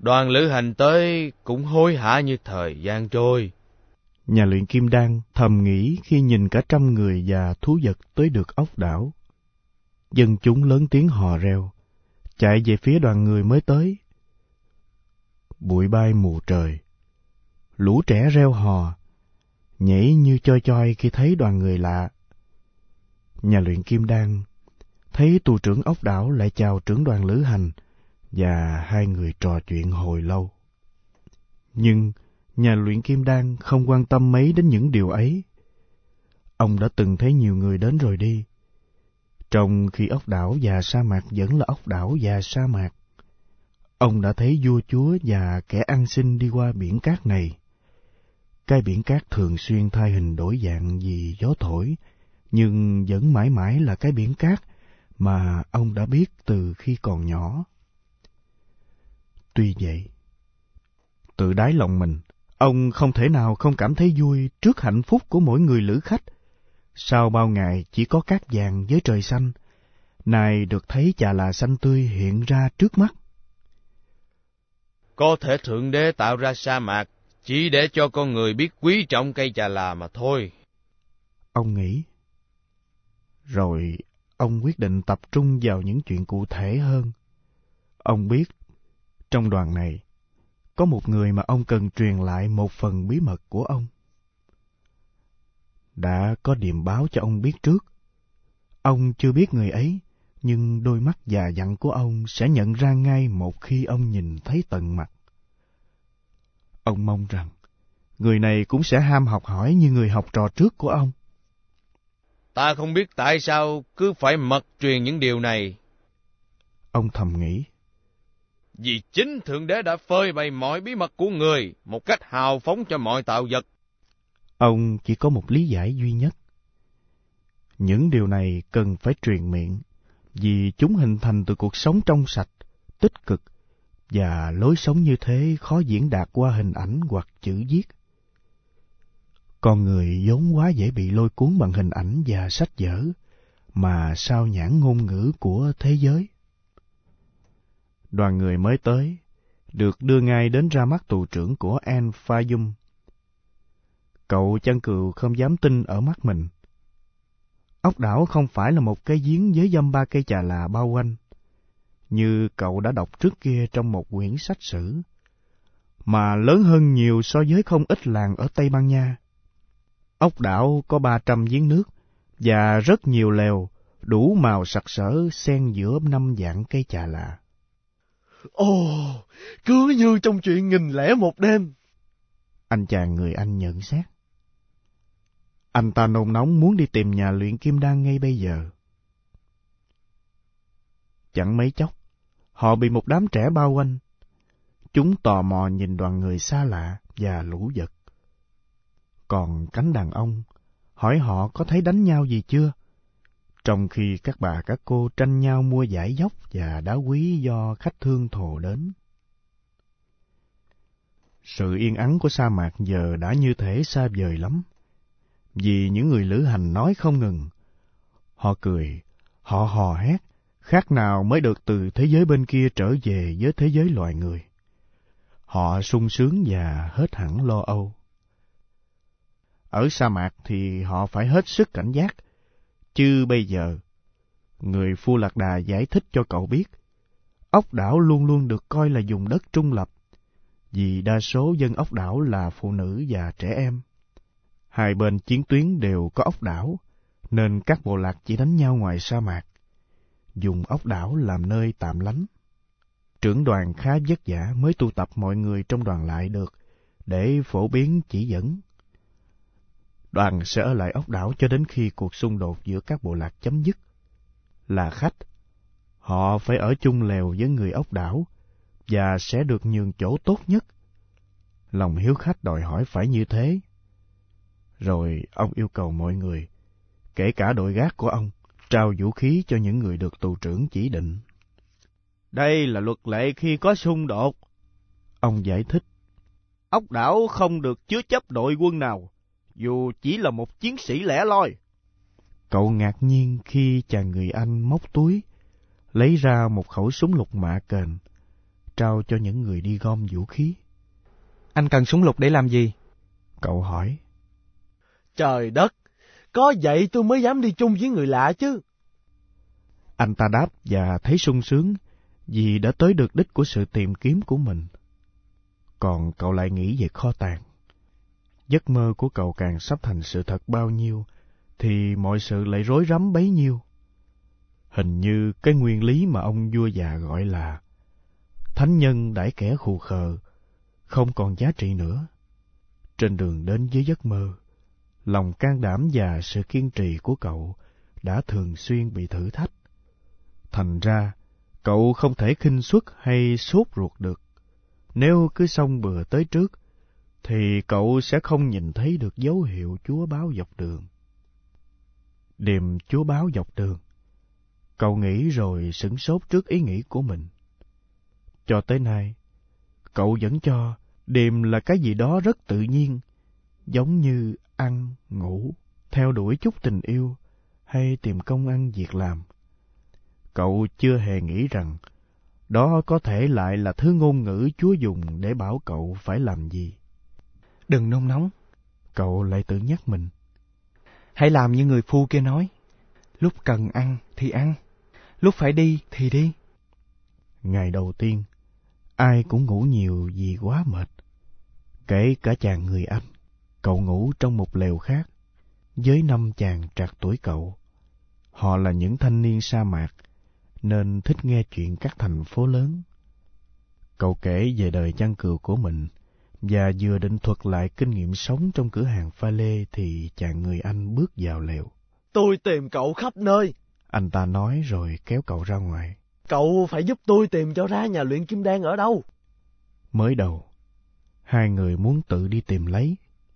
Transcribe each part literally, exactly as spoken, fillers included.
Đoàn lữ hành tới cũng hối hả như thời gian trôi. Nhà luyện kim đan thầm nghĩ khi nhìn cả trăm người và thú vật tới được ốc đảo. Dân chúng lớn tiếng hò reo, chạy về phía đoàn người mới tới. Bụi bay mù trời, lũ trẻ reo hò, nhảy như choi choi khi thấy đoàn người lạ. Nhà luyện kim đan thấy tù trưởng ốc đảo lại chào trưởng đoàn lữ hành, và hai người trò chuyện hồi lâu. Nhưng nhà luyện kim đan không quan tâm mấy đến những điều ấy. Ông đã từng thấy nhiều người đến rồi đi, trong khi ốc đảo và sa mạc vẫn là ốc đảo và sa mạc. Ông đã thấy vua chúa và kẻ ăn xin đi qua biển cát này. Cái biển cát thường xuyên thay hình đổi dạng vì gió thổi, nhưng vẫn mãi mãi là cái biển cát mà ông đã biết từ khi còn nhỏ. Tuy vậy, từ đáy lòng mình, ông không thể nào không cảm thấy vui trước hạnh phúc của mỗi người lữ khách. Sau bao ngày chỉ có cát vàng với trời xanh, nay được thấy chà là xanh tươi hiện ra trước mắt. Có thể Thượng Đế tạo ra sa mạc chỉ để cho con người biết quý trọng cây chà là mà thôi. Ông nghĩ. Rồi ông quyết định tập trung vào những chuyện cụ thể hơn. Ông biết, trong đoàn này, có một người mà ông cần truyền lại một phần bí mật của ông. Đã có điềm báo cho ông biết trước. Ông chưa biết người ấy, nhưng đôi mắt già dặn của ông sẽ nhận ra ngay một khi ông nhìn thấy tận mặt. Ông mong rằng người này cũng sẽ ham học hỏi như người học trò trước của ông. Ta không biết tại sao cứ phải mật truyền những điều này. Ông thầm nghĩ. Vì chính Thượng Đế đã phơi bày mọi bí mật của người một cách hào phóng cho mọi tạo vật. Ông chỉ có một lý giải duy nhất. Những điều này cần phải truyền miệng, vì chúng hình thành từ cuộc sống trong sạch, tích cực, và lối sống như thế khó diễn đạt qua hình ảnh hoặc chữ viết. Con người vốn quá dễ bị lôi cuốn bằng hình ảnh và sách vở, mà sao nhãng ngôn ngữ của thế giới. Đoàn người mới tới, được đưa ngay đến ra mắt tù trưởng của An Fayum. Cậu chăn cừu không dám tin ở mắt mình. Ốc đảo không phải là một cái giếng với dăm ba cây chà là bao quanh, như cậu đã đọc trước kia trong một quyển sách sử, mà lớn hơn nhiều so với không ít làng ở Tây Ban Nha. Ốc đảo có ba trăm giếng nước và rất nhiều lèo, đủ màu sặc sỡ xen giữa năm dạng cây chà là. Ồ, cứ như trong chuyện nghìn lẻ một đêm. Anh chàng người Anh nhận xét. Anh ta nôn nóng muốn đi tìm nhà luyện kim đan ngay bây giờ. Chẳng mấy chốc, họ bị một đám trẻ bao quanh. Chúng tò mò nhìn đoàn người xa lạ và lũ vật. Còn cánh đàn ông hỏi họ có thấy đánh nhau gì chưa, trong khi các bà các cô tranh nhau mua vải dốc và đá quý do khách thương thồ đến. Sự yên ắng của sa mạc giờ đã như thể xa vời lắm, vì những người lữ hành nói không ngừng. Họ cười, họ hò hét, khác nào mới được từ thế giới bên kia trở về với thế giới loài người. Họ sung sướng và hết hẳn lo âu. Ở sa mạc thì họ phải hết sức cảnh giác, chứ bây giờ, người Phu Lạc Đà giải thích cho cậu biết, ốc đảo luôn luôn được coi là vùng đất trung lập, vì đa số dân ốc đảo là phụ nữ và trẻ em. Hai bên chiến tuyến đều có ốc đảo, nên các bộ lạc chỉ đánh nhau ngoài sa mạc, dùng ốc đảo làm nơi tạm lánh. Trưởng đoàn khá vất vả mới tu tập mọi người trong đoàn lại được, để phổ biến chỉ dẫn. Đoàn sẽ ở lại ốc đảo cho đến khi cuộc xung đột giữa các bộ lạc chấm dứt. Là khách, họ phải ở chung lều với người ốc đảo, và sẽ được nhường chỗ tốt nhất. Lòng hiếu khách đòi hỏi phải như thế. Rồi ông yêu cầu mọi người, kể cả đội gác của ông, trao vũ khí cho những người được tù trưởng chỉ định. Đây là luật lệ khi có xung đột. Ông giải thích. Ốc đảo không được chứa chấp đội quân nào, dù chỉ là một chiến sĩ lẻ loi. Cậu ngạc nhiên khi chàng người Anh móc túi, lấy ra một khẩu súng lục mạ kềnh, trao cho những người đi gom vũ khí. Anh cần súng lục để làm gì? Cậu hỏi. Trời đất, có vậy tôi mới dám đi chung với người lạ chứ. Anh ta đáp và thấy sung sướng vì đã tới được đích của sự tìm kiếm của mình. Còn cậu lại nghĩ về kho tàng. Giấc mơ của cậu càng sắp thành sự thật bao nhiêu, thì mọi sự lại rối rắm bấy nhiêu. Hình như cái nguyên lý mà ông vua già gọi là thánh nhân đãi kẻ khù khờ không còn giá trị nữa. Trên đường đến với giấc mơ, lòng can đảm và sự kiên trì của cậu đã thường xuyên bị thử thách. Thành ra, cậu không thể khinh suất hay sốt ruột được. Nếu cứ xông bừa tới trước, thì cậu sẽ không nhìn thấy được dấu hiệu Chúa báo dọc đường. Điềm Chúa báo dọc đường. Cậu nghĩ rồi sửng sốt trước ý nghĩ của mình. Cho tới nay, cậu vẫn cho điềm là cái gì đó rất tự nhiên, giống như ăn, ngủ, theo đuổi chút tình yêu, hay tìm công ăn việc làm. Cậu chưa hề nghĩ rằng đó có thể lại là thứ ngôn ngữ Chúa dùng để bảo cậu phải làm gì. Đừng nôn nóng. Cậu lại tự nhắc mình. Hãy làm như người phu kia nói. Lúc cần ăn thì ăn, lúc phải đi thì đi. Ngày đầu tiên, ai cũng ngủ nhiều vì quá mệt. Kể cả chàng người Anh, cậu ngủ trong một lều khác, với năm chàng trạc tuổi cậu. Họ là những thanh niên sa mạc, nên thích nghe chuyện các thành phố lớn. Cậu kể về đời chăn cừu của mình, và vừa định thuật lại kinh nghiệm sống trong cửa hàng pha lê thì chàng người Anh bước vào lều. Tôi tìm cậu khắp nơi. Anh ta nói rồi kéo cậu ra ngoài. Cậu phải giúp tôi tìm cho ra nhà luyện kim đan ở đâu. Mới đầu, hai người muốn tự đi tìm lấy.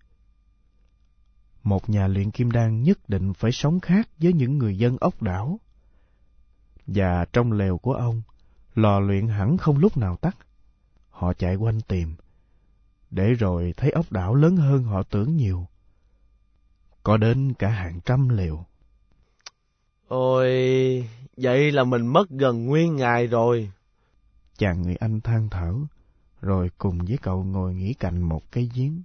Một nhà luyện kim đan nhất định phải sống khác với những người dân ốc đảo. Và trong lều của ông, lò luyện hẳn không lúc nào tắt. Họ chạy quanh tìm, để rồi thấy ốc đảo lớn hơn họ tưởng nhiều. Có đến cả hàng trăm lều. Ôi, vậy là mình mất gần nguyên ngày rồi. Chàng người Anh than thở, rồi cùng với cậu ngồi nghỉ cạnh một cái giếng.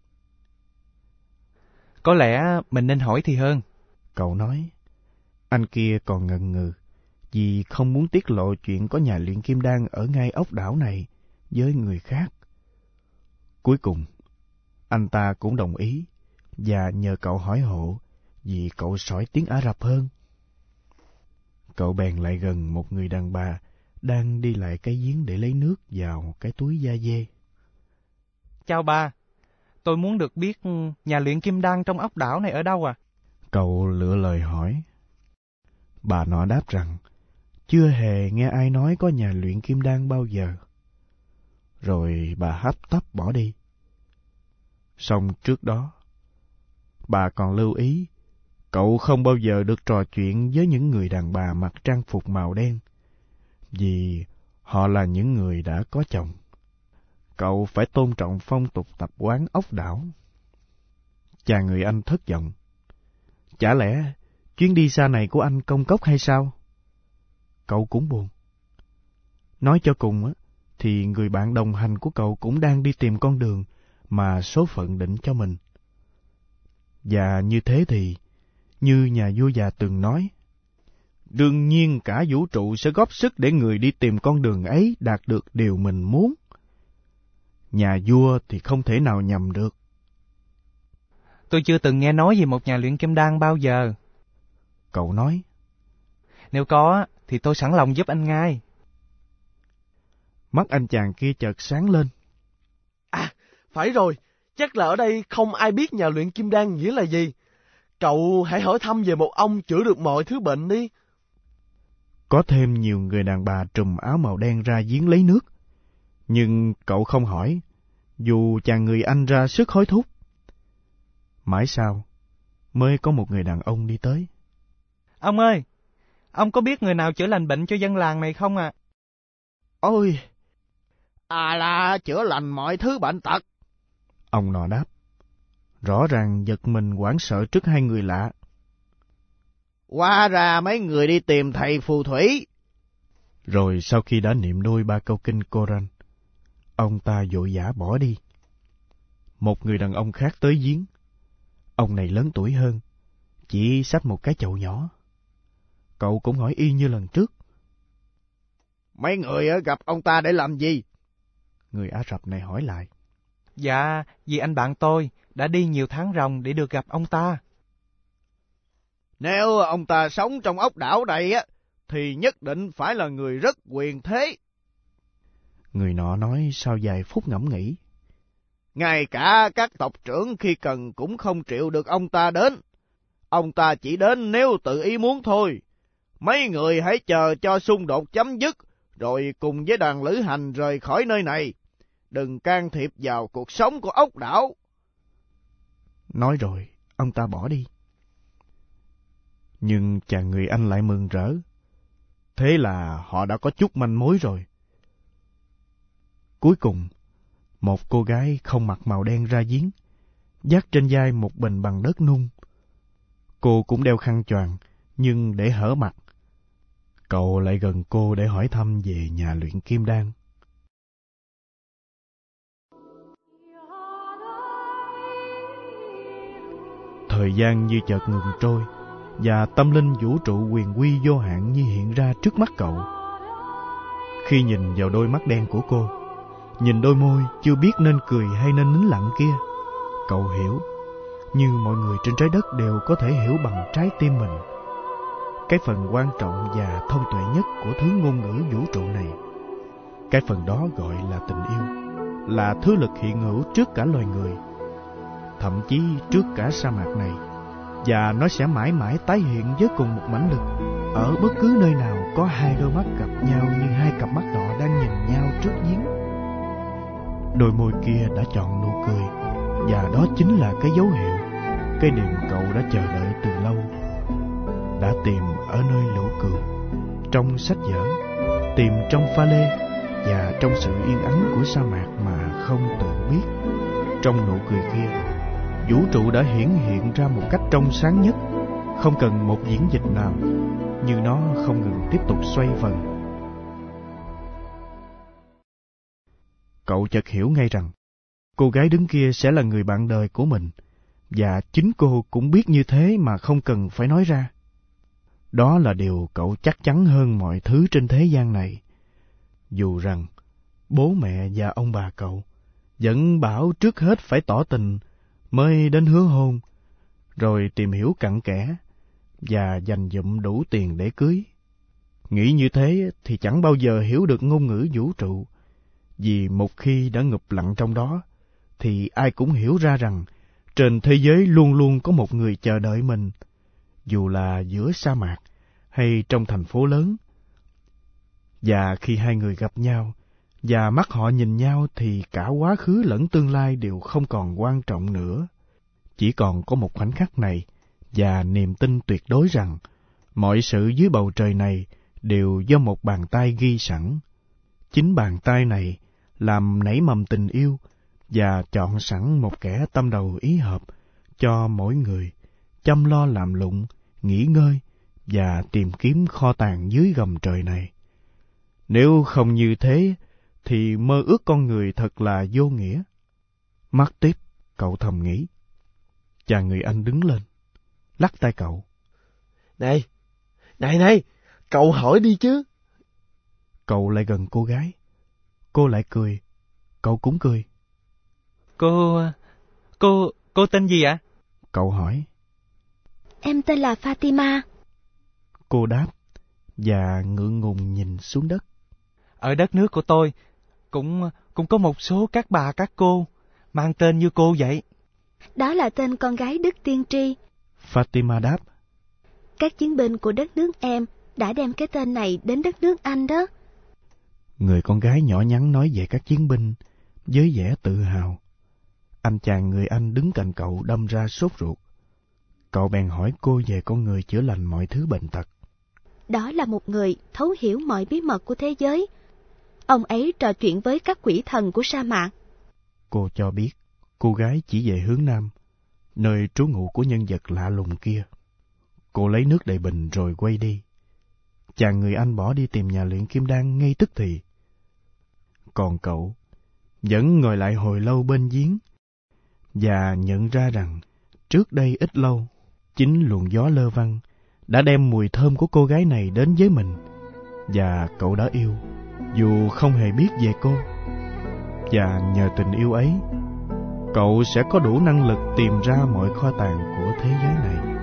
Có lẽ mình nên hỏi thì hơn. Cậu nói. Anh kia còn ngần ngừ, vì không muốn tiết lộ chuyện có nhà luyện kim đan ở ngay ốc đảo này với người khác. Cuối cùng, anh ta cũng đồng ý, và nhờ cậu hỏi hộ, vì cậu sỏi tiếng Ả Rập hơn. Cậu bèn lại gần một người đàn bà đang đi lại cái giếng để lấy nước vào cái túi da dê. Chào bà, tôi muốn được biết nhà luyện kim đan trong ốc đảo này ở đâu à? Cậu lựa lời hỏi. Bà nọ đáp rằng chưa hề nghe ai nói có nhà luyện kim đan bao giờ. Rồi bà hấp tấp bỏ đi. Song trước đó, bà còn lưu ý cậu không bao giờ được trò chuyện với những người đàn bà mặc trang phục màu đen, vì họ là những người đã có chồng. Cậu phải tôn trọng phong tục tập quán ốc đảo. Chàng người Anh thất vọng. Chả lẽ chuyến đi xa này của anh công cốc hay sao? Cậu cũng buồn. Nói cho cùng á, thì người bạn đồng hành của cậu cũng đang đi tìm con đường mà số phận định cho mình. Và như thế thì, như nhà vua già từng nói, đương nhiên cả vũ trụ sẽ góp sức để người đi tìm con đường ấy đạt được điều mình muốn. Nhà vua thì không thể nào nhầm được. Tôi chưa từng nghe nói về một nhà luyện kim đan bao giờ. Cậu nói. Nếu có, thì tôi sẵn lòng giúp anh ngay. Mắt anh chàng kia chợt sáng lên. À, phải rồi, chắc là ở đây không ai biết nhà luyện kim đan nghĩa là gì. Cậu hãy hỏi thăm về một ông chữa được mọi thứ bệnh đi. Có thêm nhiều người đàn bà trùm áo màu đen ra giếng lấy nước. Nhưng cậu không hỏi, dù chàng người Anh ra sức hối thúc. Mãi sau, mới có một người đàn ông đi tới. Ông ơi, ông có biết người nào chữa lành bệnh cho dân làng này không ạ? À? Ôi, à là chữa lành mọi thứ bệnh tật. Ông nọ đáp, rõ ràng giật mình hoảng sợ trước hai người lạ. Hóa ra mấy người đi tìm thầy phù thủy. Rồi sau khi đã niệm đôi ba câu kinh Koran, ông ta vội vã bỏ đi. Một người đàn ông khác tới giếng. Ông này lớn tuổi hơn, chỉ xách một cái chậu nhỏ. Cậu cũng hỏi y như lần trước. Mấy người gặp ông ta để làm gì? Người Ả Rập này hỏi lại. Dạ, vì anh bạn tôi đã đi nhiều tháng ròng để được gặp ông ta. Nếu ông ta sống trong ốc đảo này á, thì nhất định phải là người rất quyền thế. Người nọ nói sau vài phút ngẫm nghĩ. Ngay cả các tộc trưởng khi cần cũng không chịu được ông ta đến. Ông ta chỉ đến nếu tự ý muốn thôi. Mấy người hãy chờ cho xung đột chấm dứt, rồi cùng với đoàn lữ hành rời khỏi nơi này. Đừng can thiệp vào cuộc sống của ốc đảo. Nói rồi, ông ta bỏ đi. Nhưng chàng người Anh lại mừng rỡ. Thế là họ đã có chút manh mối rồi. Cuối cùng, một cô gái không mặc màu đen ra giếng, vác trên vai một bình bằng đất nung. Cô cũng đeo khăn choàng, nhưng để hở mặt. Cậu lại gần cô để hỏi thăm về nhà luyện kim đan. Thời gian như chợt ngừng trôi, và tâm linh vũ trụ quyền quy vô hạn như hiện ra trước mắt cậu. Khi nhìn vào đôi mắt đen của cô, nhìn đôi môi chưa biết nên cười hay nên nín lặng kia, cậu hiểu, như mọi người trên trái đất đều có thể hiểu bằng trái tim mình, cái phần quan trọng và thông tuệ nhất của thứ ngôn ngữ vũ trụ này. Cái phần đó gọi là tình yêu, là thứ lực hiện hữu trước cả loài người, thậm chí trước cả sa mạc này, và nó sẽ mãi mãi tái hiện với cùng một mãnh lực ở bất cứ nơi nào có hai đôi mắt gặp nhau như hai cặp mắt đỏ đang nhìn nhau trước giếng. Đôi môi kia đã chọn nụ cười, và đó chính là cái dấu hiệu, cái điều cậu đã chờ đợi từ lâu, đã tìm ở nơi lũ cừu, trong sách vở, tìm trong pha lê, và trong sự yên ắng của sa mạc mà không tự biết. Trong nụ cười kia, vũ trụ đã hiển hiện ra một cách trong sáng nhất, không cần một diễn dịch nào, như nó không ngừng tiếp tục xoay vần. Cậu chợt hiểu ngay rằng, cô gái đứng kia sẽ là người bạn đời của mình, và chính cô cũng biết như thế mà không cần phải nói ra. Đó là điều cậu chắc chắn hơn mọi thứ trên thế gian này. Dù rằng, bố mẹ và ông bà cậu vẫn bảo trước hết phải tỏ tình mới đến hứa hôn, rồi tìm hiểu cặn kẽ và dành dụm đủ tiền để cưới. Nghĩ như thế thì chẳng bao giờ hiểu được ngôn ngữ vũ trụ, vì một khi đã ngụp lặn trong đó, thì ai cũng hiểu ra rằng trên thế giới luôn luôn có một người chờ đợi mình, dù là giữa sa mạc hay trong thành phố lớn. Và khi hai người gặp nhau, và mắt họ nhìn nhau, thì cả quá khứ lẫn tương lai đều không còn quan trọng nữa. Chỉ còn có một khoảnh khắc này, và niềm tin tuyệt đối rằng mọi sự dưới bầu trời này đều do một bàn tay ghi sẵn. Chính bàn tay này làm nảy mầm tình yêu, và chọn sẵn một kẻ tâm đầu ý hợp cho mỗi người, chăm lo làm lụng, nghỉ ngơi và tìm kiếm kho tàng dưới gầm trời này. Nếu không như thế, thì mơ ước con người thật là vô nghĩa. Mắt tiếp, cậu thầm nghĩ. Chàng người Anh đứng lên, lắc tay cậu. Này, này này, cậu hỏi đi chứ. Cậu lại gần cô gái. Cô lại cười, cậu cũng cười. Cô... cô... cô tên gì ạ? Cậu hỏi. Em tên là Fatima. Cô đáp, và ngượng ngùng nhìn xuống đất. Ở đất nước của tôi, cũng cũng có một số các bà các cô, mang tên như cô vậy. Đó là tên con gái Đức Tiên Tri. Fatima đáp. Các chiến binh của đất nước em đã đem cái tên này đến đất nước Anh đó. Người con gái nhỏ nhắn nói về các chiến binh với vẻ tự hào. Anh chàng người Anh đứng cạnh cậu đâm ra sốt ruột. Cậu bèn hỏi cô về con người chữa lành mọi thứ bệnh tật. Đó là một người thấu hiểu mọi bí mật của thế giới. Ông ấy trò chuyện với các quỷ thần của sa mạc. Cô cho biết cô gái chỉ về hướng Nam, nơi trú ngụ của nhân vật lạ lùng kia. Cô lấy nước đầy bình rồi quay đi. chàng người Anh bỏ đi tìm nhà luyện kim đan ngay tức thì. Còn cậu vẫn ngồi lại hồi lâu bên giếng và nhận ra rằng trước đây ít lâu, chính luồng gió lơ văng đã đem mùi thơm của cô gái này đến với mình, và cậu đã yêu dù không hề biết về cô. Và nhờ tình yêu ấy, cậu sẽ có đủ năng lực tìm ra mọi kho tàng của thế giới này.